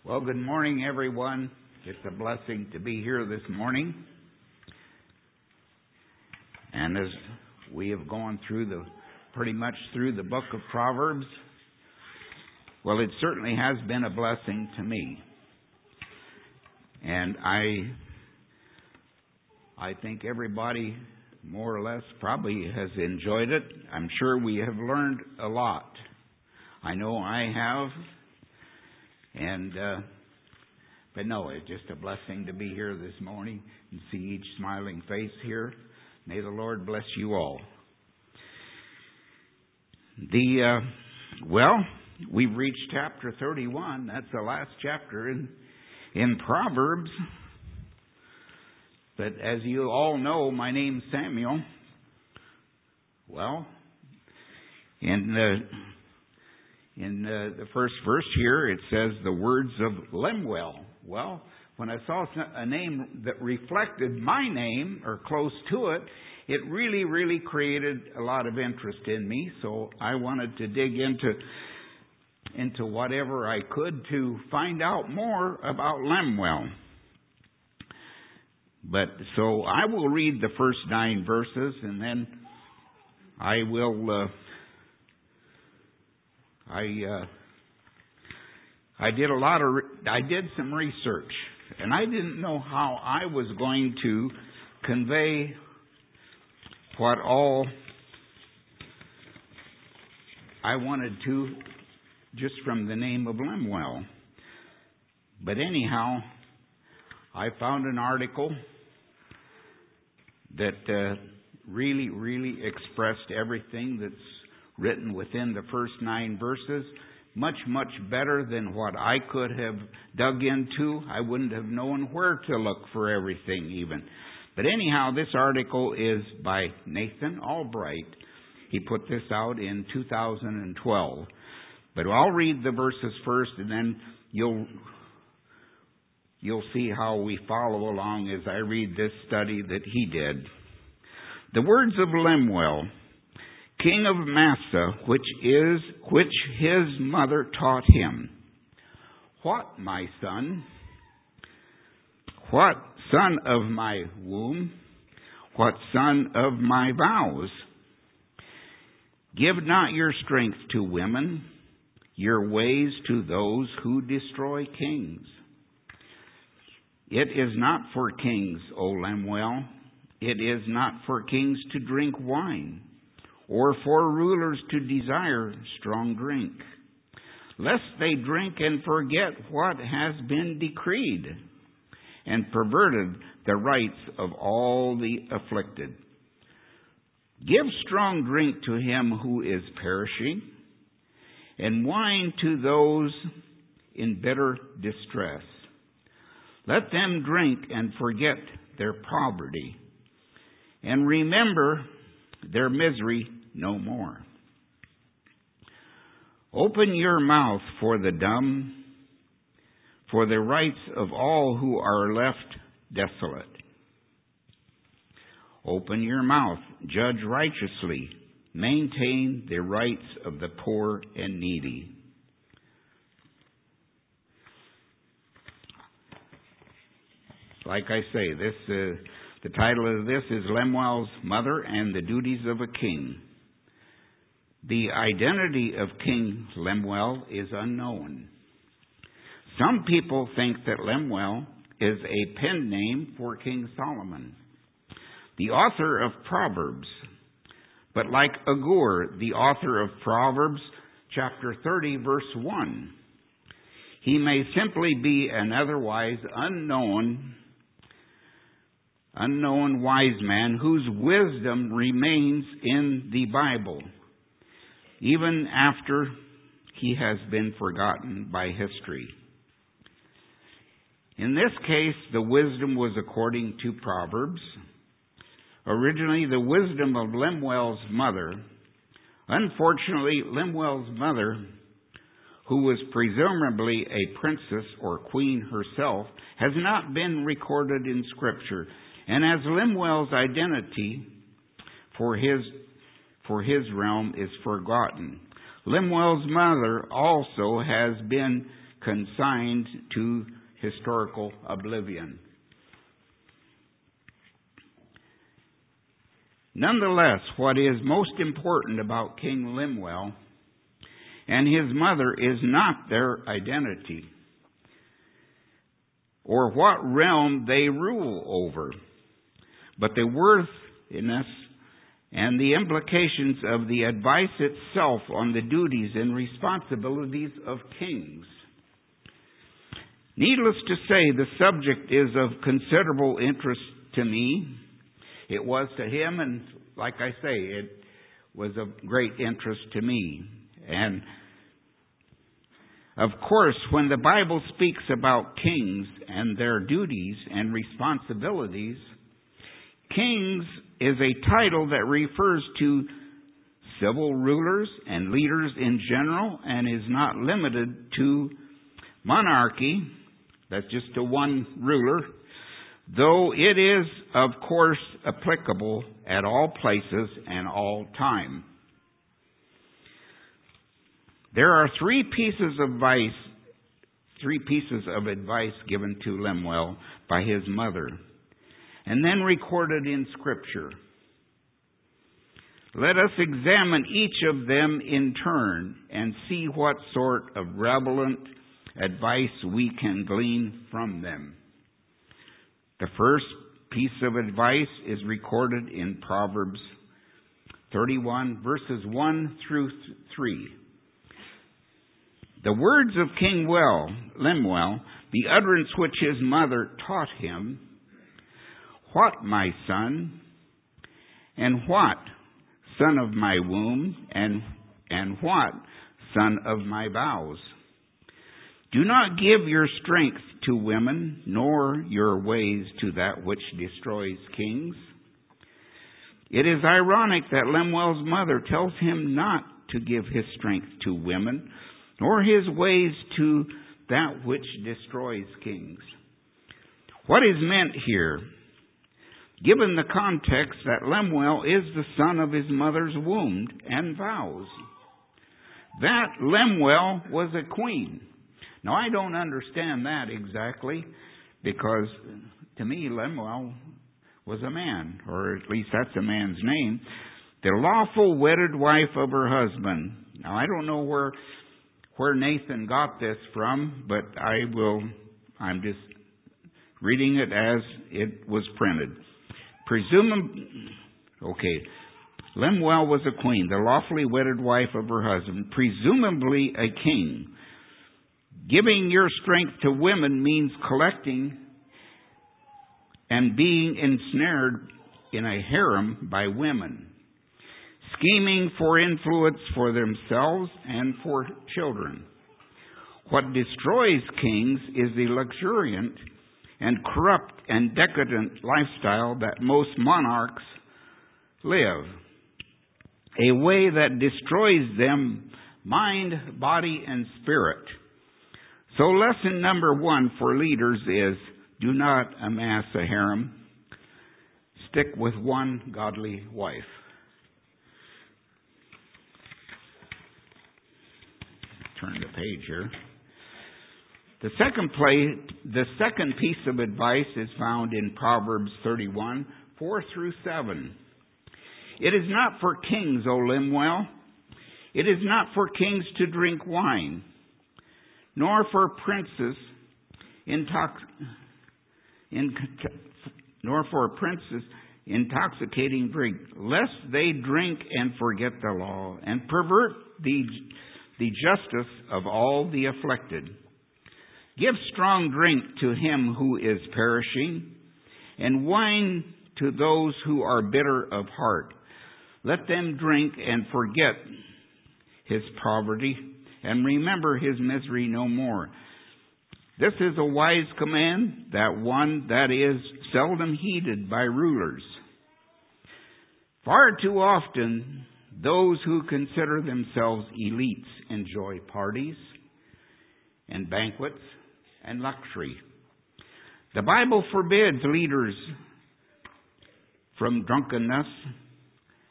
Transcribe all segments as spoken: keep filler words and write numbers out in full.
Well, good morning, everyone. It's a blessing to be here this morning. And as we have gone through the, pretty much through the book of Proverbs, well, it certainly has been a blessing to me. And I, I think everybody more or less probably has enjoyed it. I'm sure we have learned a lot. I know I have. And, uh, but no, it's just a blessing to be here this morning and see each smiling face here. May the Lord bless you all. The, uh, well, we've reached chapter thirty-one. That's the last chapter in, in Proverbs. But as you all know, my name's Samuel. Well, in the... In uh, the first verse here, it says the words of Lemuel. Well, when I saw a name that reflected my name or close to it, it really, really created a lot of interest in me. So I wanted to dig into into whatever I could to find out more about Lemuel. But so I will read the first nine verses, and then I will. Uh, I uh, I did a lot of re- I did some research, and I didn't know how I was going to convey what all I wanted to just from the name of Lemuel. But anyhow, I found an article that uh, really, really expressed everything that's written within the first nine verses, much, much better than what I could have dug into. I wouldn't have known where to look for everything even. But anyhow, this article is by Nathan Albright. He put this out in two thousand twelve. But I'll read the verses first, and then you'll you'll see how we follow along as I read this study that he did. The words of Lemuel, king of Massa, which is which his mother taught him. What, my son? What, son of my womb? What, son of my vows? Give not your strength to women, your ways to those who destroy kings. It is not for kings, O Lemuel. It is not for kings to drink wine, or for rulers to desire strong drink, lest they drink and forget what has been decreed, and perverted the rights of all the afflicted. Give strong drink to him who is perishing, and wine to those in bitter distress. Let them drink and forget their poverty, and remember their misery no more. Open your mouth for the dumb, for the rights of all who are left desolate. Open your mouth, judge righteously, maintain the rights of the poor and needy. Like I say, this uh, the title of this is Lemuel's Mother and the Duties of a King. The identity of King Lemuel is unknown. Some people think that Lemuel is a pen name for King Solomon, the author of Proverbs. But like Agur, the author of Proverbs, chapter thirty, verse one, he may simply be an otherwise unknown unknown wise man whose wisdom remains in the Bible, even after he has been forgotten by history. In this case, the wisdom was according to Proverbs. Originally, the wisdom of Lemuel's mother. Unfortunately, Lemuel's mother, who was presumably a princess or queen herself, has not been recorded in Scripture. And as Lemuel's identity for his for his realm is forgotten, Lemuel's mother also has been consigned to historical oblivion. Nonetheless, what is most important about King Lemuel and his mother is not their identity or what realm they rule over, but the worthiness and the implications of the advice itself on the duties and responsibilities of kings. Needless to say, the subject is of considerable interest to me. It was to him, and like I say, it was of great interest to me. And of course, when the Bible speaks about kings and their duties and responsibilities, kings is a title that refers to civil rulers and leaders in general and is not limited to monarchy. That's just to one ruler, though it is, of course, applicable at all places and all time. There are three pieces of advice, three pieces of advice given to Lemuel by his mother, and then recorded in Scripture. Let us examine each of them in turn and see what sort of relevant advice we can glean from them. The first piece of advice is recorded in Proverbs thirty-one, verses one through three. The words of King well, Lemuel, the utterance which his mother taught him, "What, my son, and what, son of my womb, and, and what, son of my vows? Do not give your strength to women, nor your ways to that which destroys kings." It is ironic that Lemuel's mother tells him not to give his strength to women, nor his ways to that which destroys kings. What is meant here, given the context that Lemuel is the son of his mother's womb and vows? That Lemuel was a queen. Now, I don't understand that exactly, because to me, Lemuel was a man, or at least that's a man's name, the lawful wedded wife of her husband. Now, I don't know where where Nathan got this from, but I will, I'm just reading it as it was printed. Presumably, okay, Lemuel was a queen, the lawfully wedded wife of her husband, presumably a king. Giving your strength to women means collecting and being ensnared in a harem by women, scheming for influence for themselves and for children. What destroys kings is the luxuriant and corrupt and decadent lifestyle that most monarchs live, a way that destroys them mind, body, and spirit. So lesson number one for leaders is, do not amass a harem. Stick with one godly wife. Turn the page here. The second play, the second piece of advice is found in Proverbs thirty-one, four through seven. It is not for kings, O Lemuel. It is not for kings to drink wine, nor for princes intox, in, nor for princes intoxicating drink, lest they drink and forget the law and pervert the the justice of all the afflicted. Give strong drink to him who is perishing, and wine to those who are bitter of heart. Let them drink and forget his poverty, and remember his misery no more. This is a wise command, that one that is seldom heeded by rulers. Far too often, those who consider themselves elites enjoy parties and banquets and luxury. The Bible forbids leaders from drunkenness,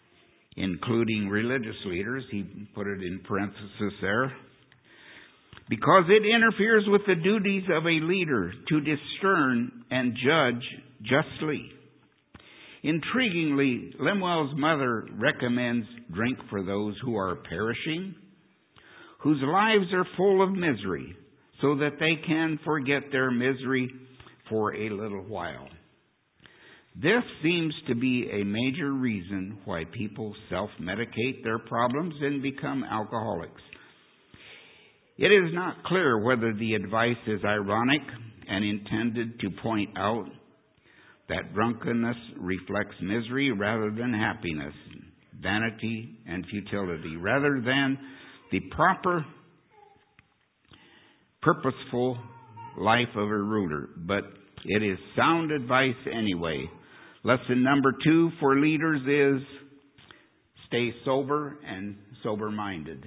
including religious leaders. He put it in parenthesis there. because it interferes with the duties of a leader to discern and judge justly. Intriguingly, Lemuel's mother recommends drink for those who are perishing, whose lives are full of misery, so that they can forget their misery for a little while. This seems to be a major reason why people self-medicate their problems and become alcoholics. It is not clear whether the advice is ironic and intended to point out that drunkenness reflects misery rather than happiness, vanity and futility, rather than the proper, purposeful life of a ruler. But it is sound advice anyway. Lesson number two for leaders is stay sober and sober-minded.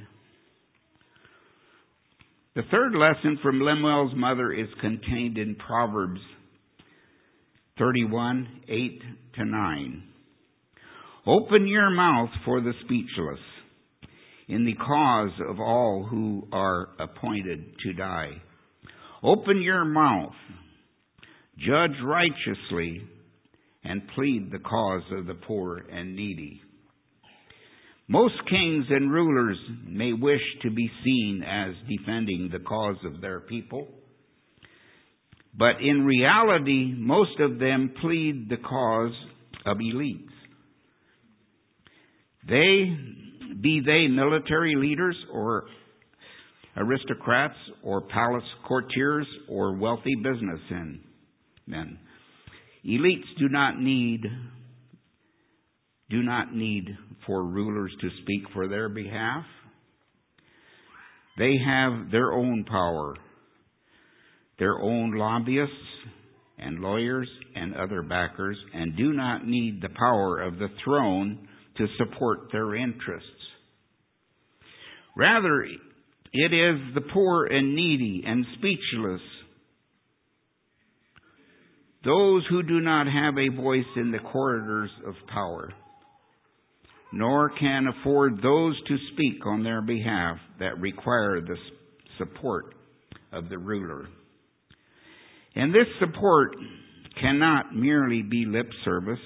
The third lesson from Lemuel's mother is contained in Proverbs thirty-one, eight to nine. Open your mouth for the speechless, in the cause of all who are appointed to die. Open your mouth, judge righteously, and plead the cause of the poor and needy. Most kings and rulers may wish to be seen as defending the cause of their people, but in reality, most of them plead the cause of elites. They, be they military leaders or aristocrats or palace courtiers or wealthy businessmen. Elites do not need do not need for rulers to speak for their behalf. They have their own power, their own lobbyists and lawyers and other backers, and do not need the power of the throne to support their interests. Rather, it is the poor and needy and speechless, those who do not have a voice in the corridors of power, nor can afford those to speak on their behalf, that require the support of the ruler. And this support cannot merely be lip service,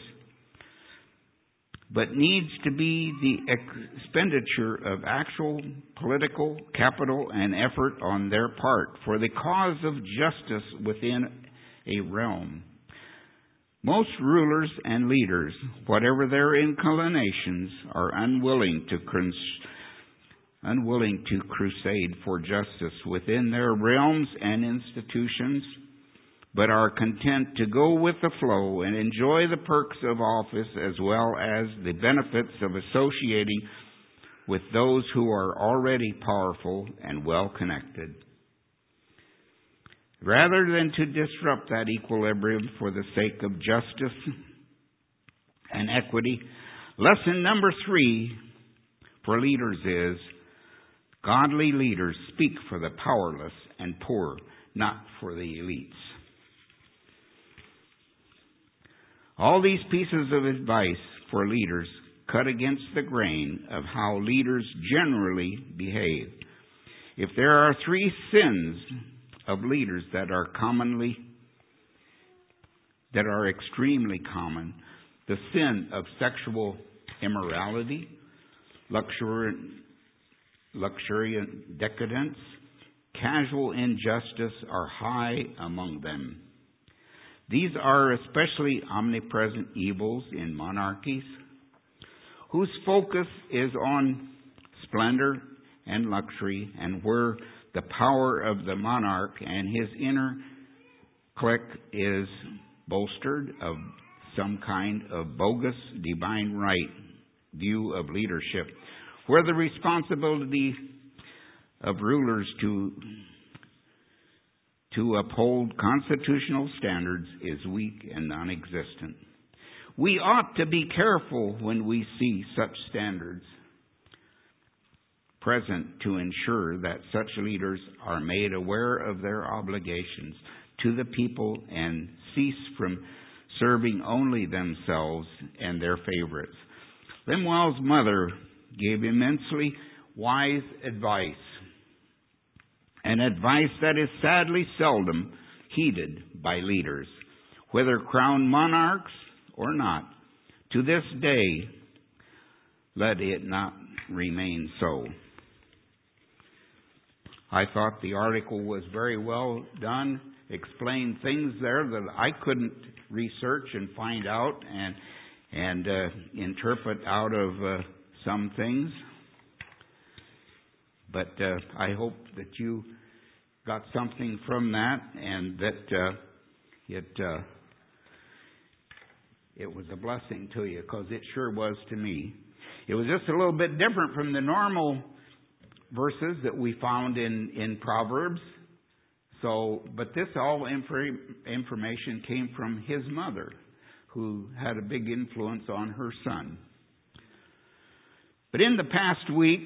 but needs to be the expenditure of actual political capital and effort on their part for the cause of justice within a realm. Most rulers and leaders, whatever their inclinations, are unwilling to crus- unwilling to crusade for justice within their realms and institutions, but are content to go with the flow and enjoy the perks of office as well as the benefits of associating with those who are already powerful and well connected. Rather than to disrupt that equilibrium for the sake of justice and equity, lesson number three for leaders is godly leaders speak for the powerless and poor, not for the elites. All these pieces of advice for leaders cut against the grain of how leaders generally behave. If there are three sins of leaders that are commonly, that are extremely common, the sin of sexual immorality, luxuriant, luxuriant decadence, casual injustice are high among them. These are especially omnipresent evils in monarchies, whose focus is on splendor and luxury, and where the power of the monarch and his inner clique is bolstered of some kind of bogus divine right view of leadership, where the responsibility of rulers to to uphold constitutional standards is weak and non-existent. We ought to be careful when we see such standards present to ensure that such leaders are made aware of their obligations to the people and cease from serving only themselves and their favorites. Lemuel's mother gave immensely wise advice an advice that is sadly seldom heeded by leaders, whether crowned monarchs or not. To this day, let it not remain so. I thought the article was very well done, explained things there that I couldn't research and find out and and uh, interpret out of uh, some things. But uh, I hope that you got something from that, and that uh, it uh, it was a blessing to you, because it sure was to me. It was just a little bit different from the normal verses that we found in, in Proverbs. So, but this all infor- information came from his mother, who had a big influence on her son. But in the past week,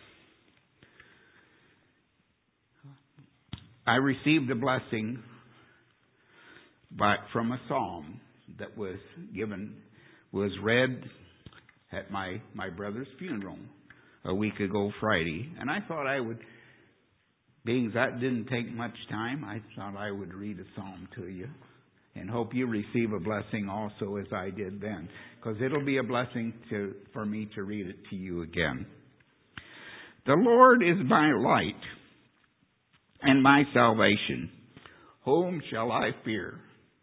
I received a blessing by, from a psalm that was given, was read at my, my brother's funeral a week ago Friday. And I thought I would, being that didn't take much time, I thought I would read a psalm to you and hope you receive a blessing also as I did then, because it'll be a blessing to, for me to read it to you again. The Lord is my light and my salvation. Whom shall I fear?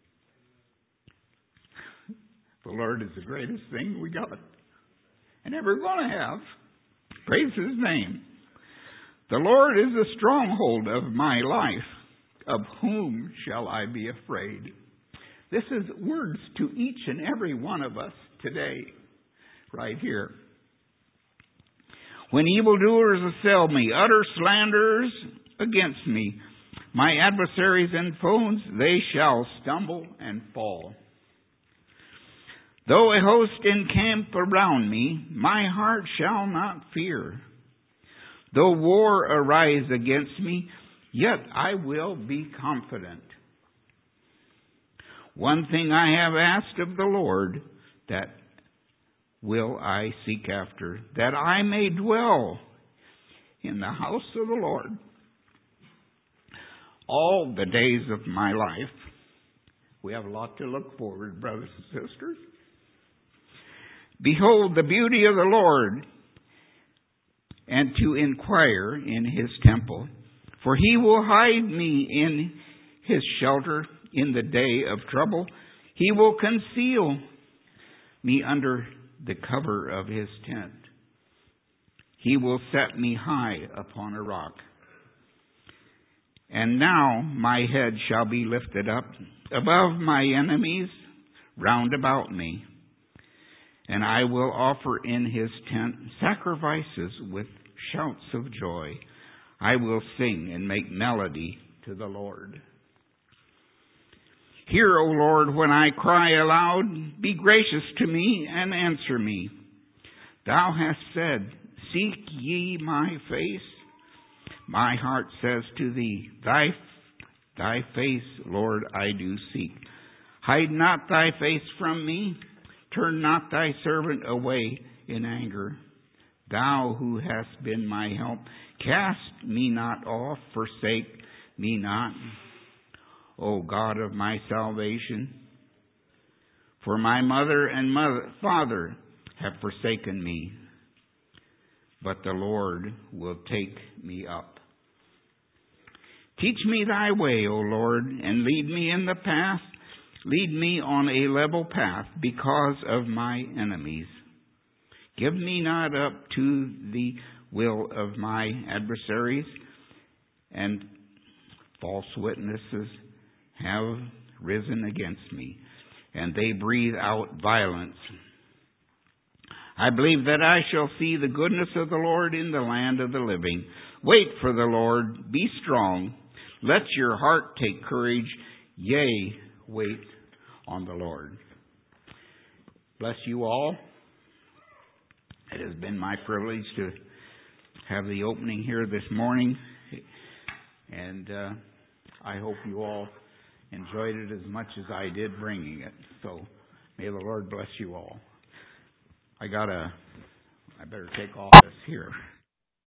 The Lord is the greatest thing we got and ever going to have. Praise His name. The Lord is the stronghold of my life. Of whom shall I be afraid? This is words to each and every one of us today, right here. When evildoers assail me, utter slanderers against me, my adversaries and foes, they shall stumble and fall. Though a host encamp around me, my heart shall not fear. Though war arise against me, yet I will be confident. One thing I have asked of the Lord, that will I seek after, that I may dwell in the house of the Lord all the days of my life. We have a lot to look forward, brothers and sisters. Behold the beauty of the Lord, and to inquire in His temple. For He will hide me in His shelter in the day of trouble. He will conceal me under the cover of His tent. He will set me high upon a rock. And now my head shall be lifted up above my enemies round about me. And I will offer in His tent sacrifices with shouts of joy. I will sing and make melody to the Lord. Hear, O Lord, when I cry aloud. Be gracious to me and answer me. Thou hast said, seek ye my face. My heart says to Thee, Thy, thy face, Lord, I do seek. Hide not Thy face from me. Turn not Thy servant away in anger. Thou who hast been my help, cast me not off, forsake me not, O God of my salvation. For my mother and mother, father have forsaken me, but the Lord will take me up. Teach me Thy way, O Lord, and lead me in the path. Lead me on a level path because of my enemies. Give me not up to the will of my adversaries, and false witnesses have risen against me, and they breathe out violence. I believe that I shall see the goodness of the Lord in the land of the living. Wait for the Lord, be strong. Let your heart take courage. Yea, wait on the Lord. Bless you all. It has been my privilege to have the opening here this morning, and uh, I hope you all enjoyed it as much as I did bringing it. So may the Lord bless you all. I gotta, I better take office here.